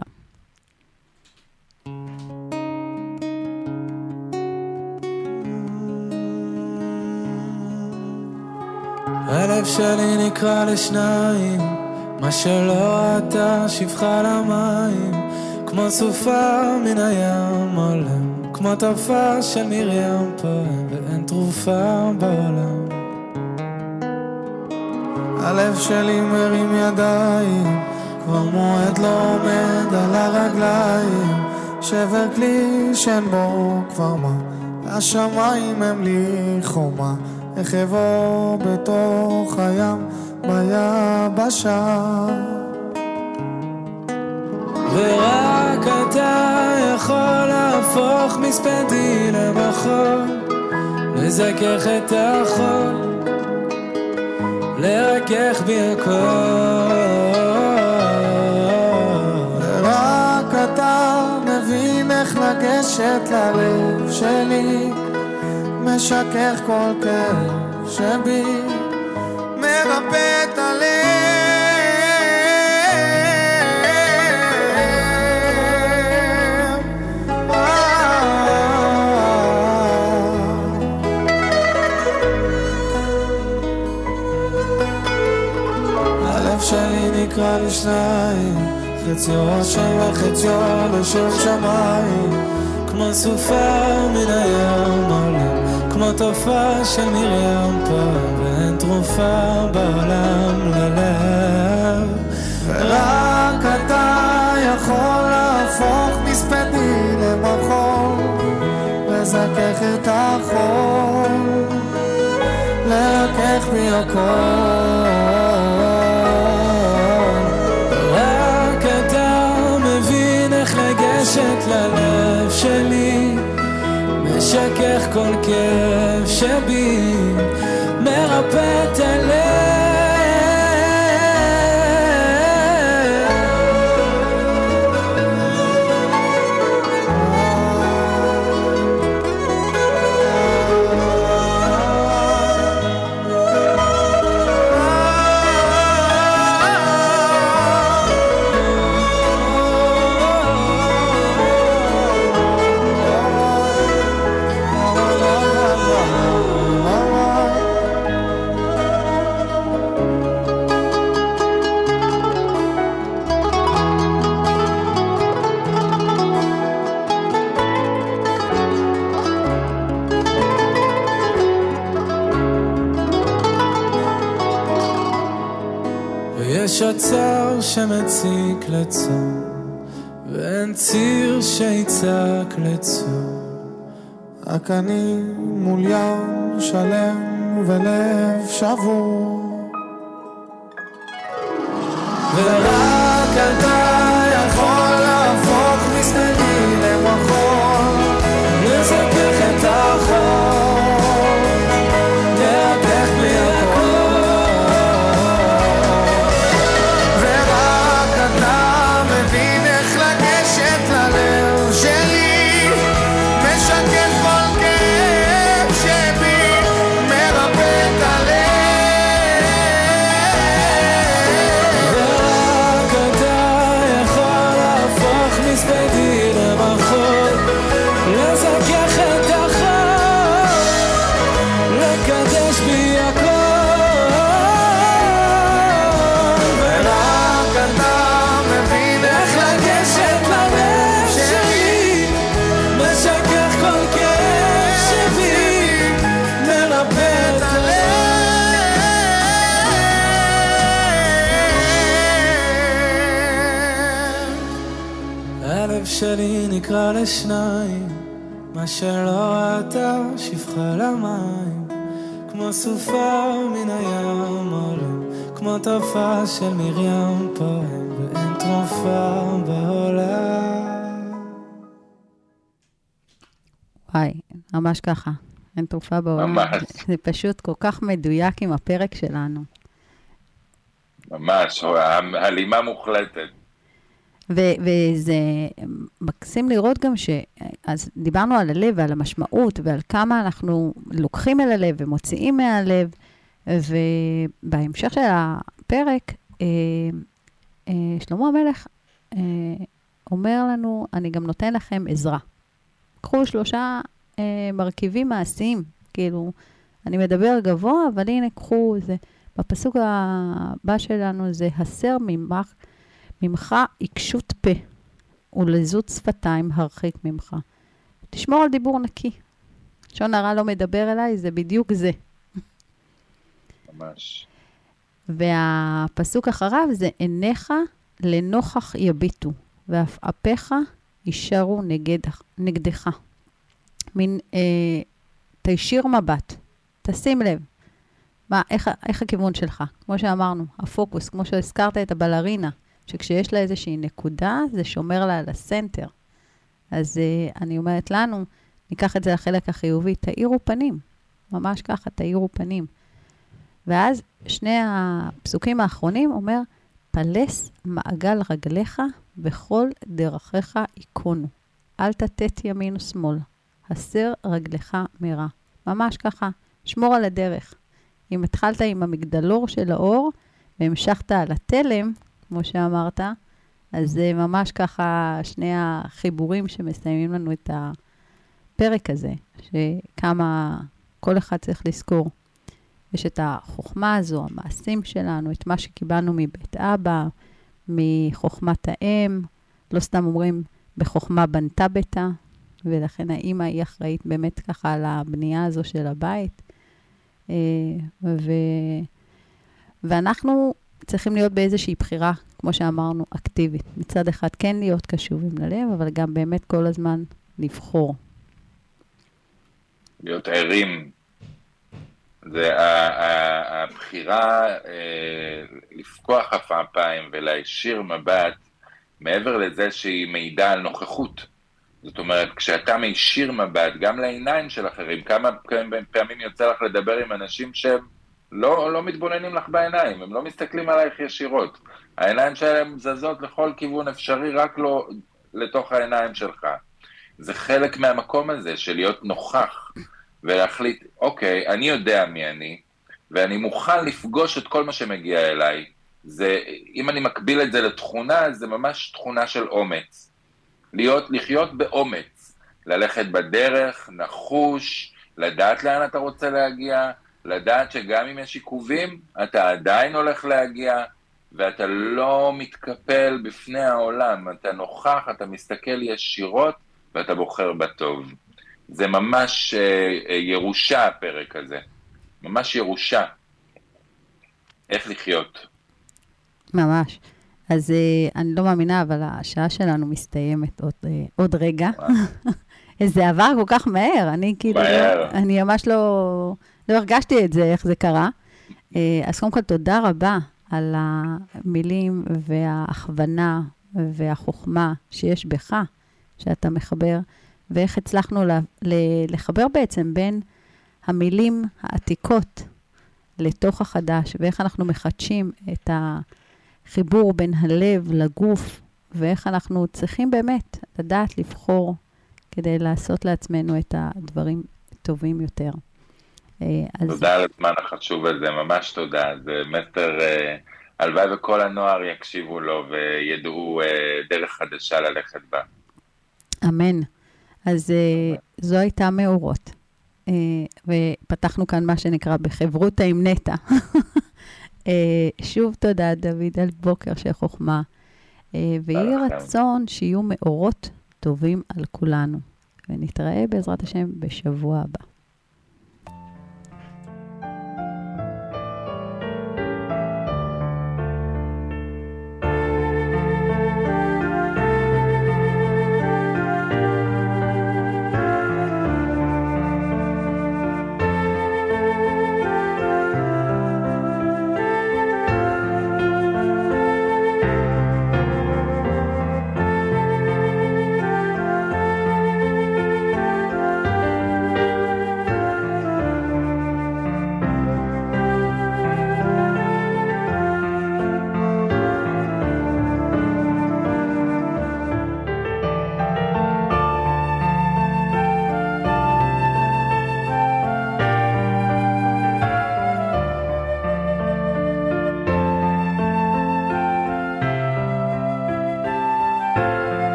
הלב שלי נקרא לשניים, מה שלא אתה שפחה למים, כמו סופה מן הים עולם, כמו טרפה של מרים פועם, ואין תרופה בעולם. הלב שלי מרים ידיים, כבר מועד לא עומד על הרגליים, שבר כלי שאין בו כבר מה, השמיים הם לי חומה, איך אבוא בתוך הים ביבשה, ורק אתה יכול להפוך מספדי למחול, לזכך את החול, לרכך בי הכל, ורק אתה מבין איך לגשת ללב שלי, משכך כל כאב שבי, מרפא את הלב. הלב שלי נקרא לשניים, חציו השם וחציו לשם שמיים, כמו סופה מן הים עולם, כמו תופעה של מרים פעם, ואין תרופה בעולם ללב, ורק אתה יכול להפוך מספדי למחול, לזכך את החול, בי הכל, רק אתה מבין איך לגשת ללב שלי, משכך כל כאב שבי, מרפא את הלב. יש עצר שמציק לצום, ואין ציר שיצק לצום, רק אני מול ים שלם ולב שבור, ורק אתה יכול להפוך מסתני למחול, לזכך את החול, להפך בלי הכל, שלי נקרא לשניים, מה שלא ראתה שפחה למים, כמו סופה מן הים עולם, כמו טופה של מרים פועם, ואין תרופה בעולם. וואי, ממש ככה, אין תרופה בעולם. ממש. זה פשוט כל כך מדויק עם הפרק שלנו. ממש, הלימה מוחלטת. וזה מקסים לראות גם אז דיברנו על הלב ועל המשמעות ועל כמה אנחנו לוקחים אל הלב ומוציאים מהלב, ובהמשך של הפרק שלמה המלך אומר לנו, אני גם נותן לכם עזרה. קחו 3 מרכיבים מעשיים, כאילו אני מדבר גבוה, אבל הנה קחו, זה, בפסוק הבא שלנו זה הסר ממך עיקשות פה, ולזות שפתיים הרחיק ממך. תשמור על דיבור נקי. לשון הרע לא מדבר אליי, זה בדיוק זה. ממש. והפסוק אחריו זה עיניך לנוכח יביטו, ואף אפיך יישרו נגדך. מין תישיר מבט, תשים לב. איך הכיוון שלך? כמו שאמרנו, הפוקוס, כמו שהזכרת את הבלרינה, שכשיש לה איזושהי נקודה, זה שומר לה על הסנטר. אז אני אומרת לנו, ניקח את זה לחלק החיובי, תאירו פנים. ממש ככה, תאירו פנים. ואז 2 הפסוקים האחרונים אומר, פלס מעגל רגליך וכל דרכיך יקונו. אל תתת ימין ושמאל. הסר רגלך מרע. ממש ככה, שמור על הדרך. אם התחלת עם המגדלור של האור, והמשכת על התלם, כמו שאמרת, אז זה ממש ככה 2 החיבורים שמסיימים לנו את הפרק הזה, שכמה כל אחד צריך לזכור. יש את החוכמה הזו, המעשים שלנו, את מה שקיבלנו מבית אבא, מחוכמת האם, לא סתם אומרים, בחוכמה בנתה ביתה, ולכן האמא היא אחראית באמת ככה על הבנייה הזו של הבית. ואנחנו צריכים להיות באיזושהי בחירה, כמו שאמרנו, אקטיבית. מצד אחד כן להיות קשובים ללב, אבל גם באמת כל הזמן לבחור. להיות ערים. זה הבחירה לפקוח הפעמיים ולהישיר מבט, מעבר לזה שהיא מעידה על נוכחות. זאת אומרת, כשאתה מישיר מבט גם לעיניים של אחרים, כמה פעמים יוצא לך לדבר עם אנשים שהם לא מתבוננים לך בעיניים, הם לא מסתכלים עלייך ישירות. העיניים שלהם זזות לכל כיוון אפשרי, רק לא לתוך העיניים שלך. זה חלק מהמקום הזה של להיות נוכח, ולהחליט, אוקיי, אני יודע מי אני, ואני מוכן לפגוש את כל מה שמגיע אליי. אם אני מקביל את זה לתכונה, זה ממש תכונה של אומץ. לחיות באומץ, ללכת בדרך, נחוש, לדעת לאן אתה רוצה להגיע, לדעת שגם אם יש עיכובים, אתה עדיין הולך להגיע, ואתה לא מתקפל בפני העולם, אתה נוכח, אתה מסתכל ישירות, ואתה בוחר בטוב. זה ממש ירושה הפרק הזה, ממש ירושה. איך לחיות. ממש. אז אני לא מאמינה, אבל השעה שלנו מסתיימת עוד רגע. זה עבר כל כך מהר, אני כאילו, אני ממש לא הרגשתי את זה, איך זה קרה. אז קודם כל, תודה רבה על המילים וההכוונה והחוכמה שיש בך, שאתה מחבר, ואיך הצלחנו לחבר בעצם בין המילים העתיקות לתוך החדש, ואיך אנחנו מחדשים את החיבור בין הלב לגוף, ואיך אנחנו צריכים באמת לדעת לבחור כדי לעשות לעצמנו את הדברים טובים יותר. תודה על הזמן החשוב הזה, ממש תודה. זה מסר, הלוואי וכל הנוער יקשיבו לו וידעו דרך חדשה ללכת בה. אמן. אז זו הייתה מאורות. ופתחנו כאן מה שנקרא בחברותה עם נטע. שוב תודה דוד על בוקר של חוכמה. ויהי רצון שיהיו מאורות טובים על כולנו. ונתראה בעזרת השם בשבוע הבא.